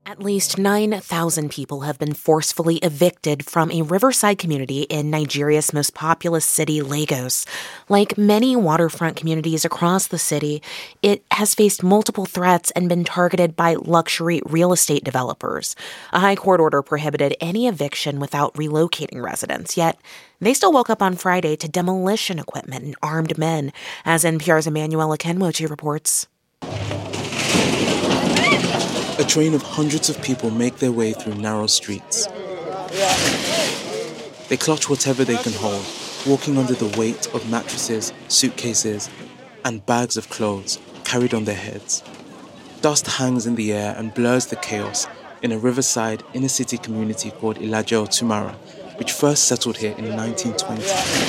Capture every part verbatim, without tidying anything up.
At least nine thousand people have been forcefully evicted from a riverside community in Nigeria's most populous city, Lagos. Like many waterfront communities across the city, it has faced multiple threats and been targeted by luxury real estate developers. A high court order prohibited any eviction without relocating residents, yet they still woke up on Friday to demolition equipment and armed men, as N P R's Emmanuel Akenmochi reports. A train of hundreds of people make their way through narrow streets. They clutch whatever they can hold, walking under the weight of mattresses, suitcases, and bags of clothes carried on their heads. Dust hangs in the air and blurs the chaos in a riverside inner-city community called Ilaje Otumara, which first settled here in nineteen twenty.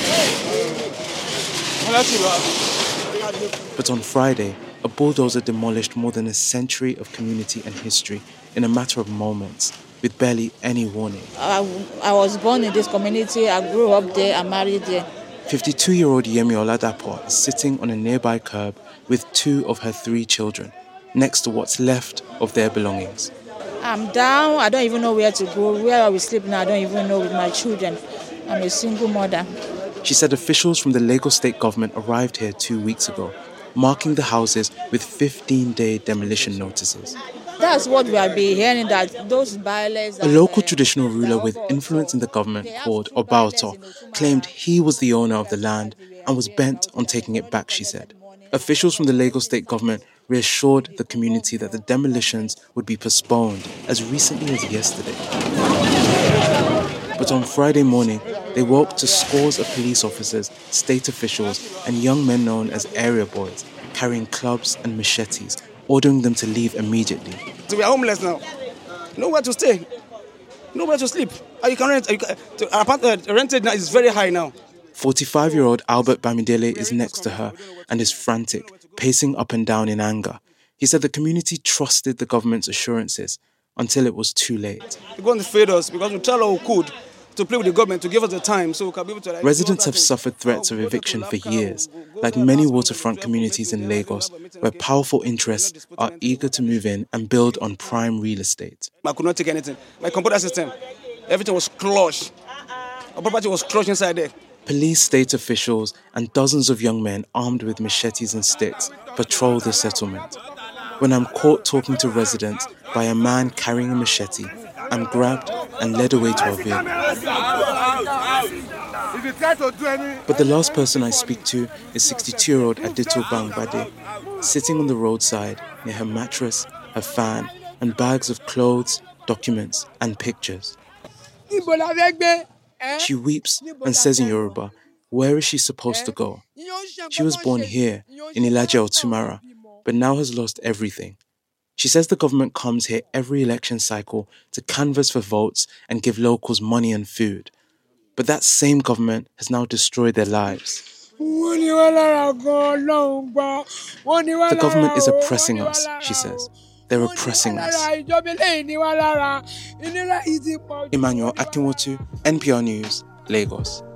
But on Friday, a bulldozer demolished more than a century of community and history in a matter of moments, with barely any warning. I, I was born in this community, I grew up there, I married there. fifty-two-year-old Yemi Oladapo is sitting on a nearby curb with two of her three children, next to what's left of their belongings. I'm down, I don't even know where to go. Where I will sleep now, I don't even know with my children. I'm a single mother. She said officials from the Lagos state government arrived here two weeks ago, marking the houses with fifteen-day demolition notices. That's what we have been hearing, that those violence... A local traditional ruler with influence in the government called Obaoto claimed he was the owner of the land and was bent on taking it back, she said. Officials from the Lagos state government reassured the community that the demolitions would be postponed as recently as yesterday. But on Friday morning, they woke to scores of police officers, state officials, and young men known as area boys, carrying clubs and machetes, ordering them to leave immediately. So we are homeless now. Nowhere to stay. Nowhere to sleep. You can rent. You can, to, apartment, uh, rented now is very high now. forty-five-year-old Albert Bamidele is next to her and is frantic, pacing up and down in anger. He said the community trusted the government's assurances until it was too late. They're going to fail us because we tried all we could to play with the government to give us the time so we can be able to... Like, residents have suffered threats of eviction for years, like many waterfront communities in Lagos, where powerful interests are eager to move in and build on prime real estate. I could not take anything. My computer system, everything was crushed. My property was crushed inside there. Police, state officials, and dozens of young men armed with machetes and sticks patrol the settlement. When I'm caught talking to residents by a man carrying a machete, I'm grabbed and led away to a vehicle. But the last person I speak to is sixty-two-year-old Adito Bangbade, sitting on the roadside near her mattress, her fan, and bags of clothes, documents, and pictures. She weeps and says in Yoruba, where is she supposed to go? She was born here, in Ilaje Otumara, but now has lost everything. She says the government comes here every election cycle to canvass for votes and give locals money and food. But that same government has now destroyed their lives. The government is oppressing us, she says. They're oppressing us. Emmanuel Akenmochi, N P R News, Lagos.